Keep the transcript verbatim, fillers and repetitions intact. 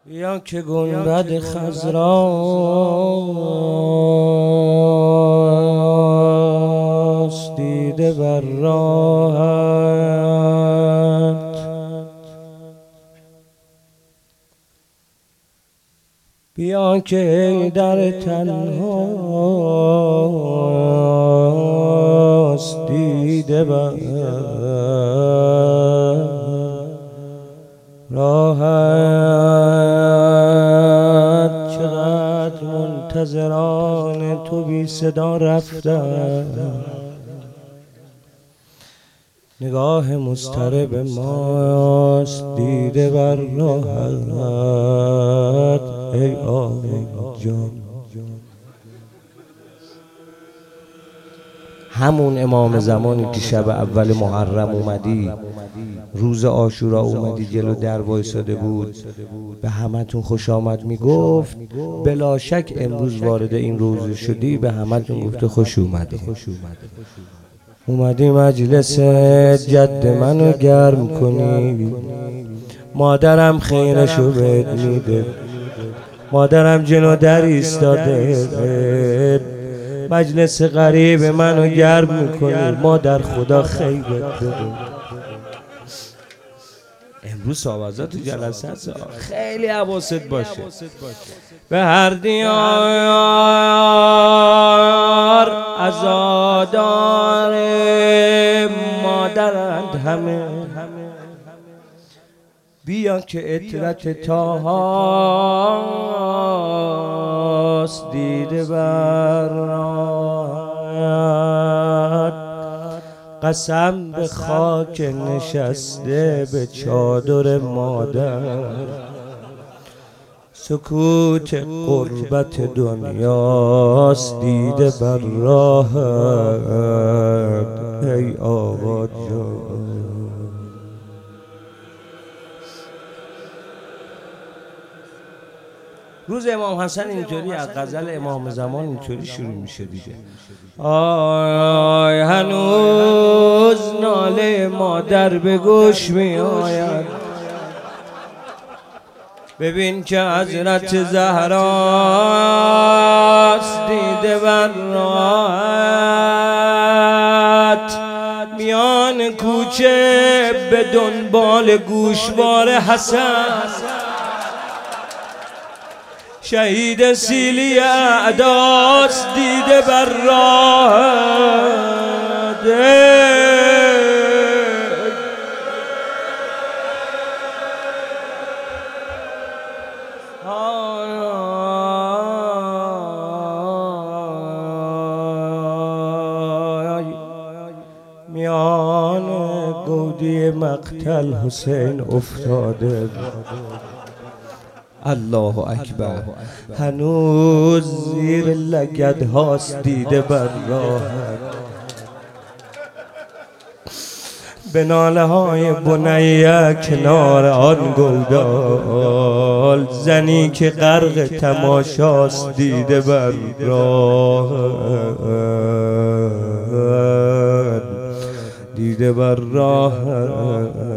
یا که گنبد خضراست دیده بر راهت، بیا که در تنهاست دیده بر راحت. چقدر منتظران تو بی صدا رفتن، نگاه مضطرب ماست دیده بر راحت. ای آقا جان، همون امام زمانی که شب اول محرم اومدی، روز عاشورا اومدی جلو در وایساده بود، به همتون خوش آمد میگفت. بلا شک امروز وارد این روز شدی، به همتون گفته خوش اومدی. اومدی مجلس جد منو گرم کنی، مادرم خیرشو بهت میده، مادرم جلو در ایستاده، مجلس غریب منو گرم میکنی، مادر خدا خیرت بده. امروز صاحبزاد تو جلسه هست، خیلی حواست باشه. به هر دیار عزادار مادرند همه، بیا که عطرت طاهاست دیده بر راحت. قسم به خاک نشسته به چادر مادر، سکوت قربت دنیاست دیده بر راحت. ای آقا جان، روز امام حسن اینطوری، از غزل امام زمان اینطوری شروع میشه دیگه. آی هنوز ناله مادر به گوش می آید، ببین که حضرت زهراست دیده بر راحت. میان کوچه به دنبال گوشوار حسن، شهید سیلی اعداست دیده بر راحت. میان گودی مقتل حسین افتاده، الله اکبر، هنوز زیر لگدهاست دیده بر راحت. به ناله های بنیه کنار آن گودال، زنی که غرق تماشاست دیده بر راحت، دیده بر راحت.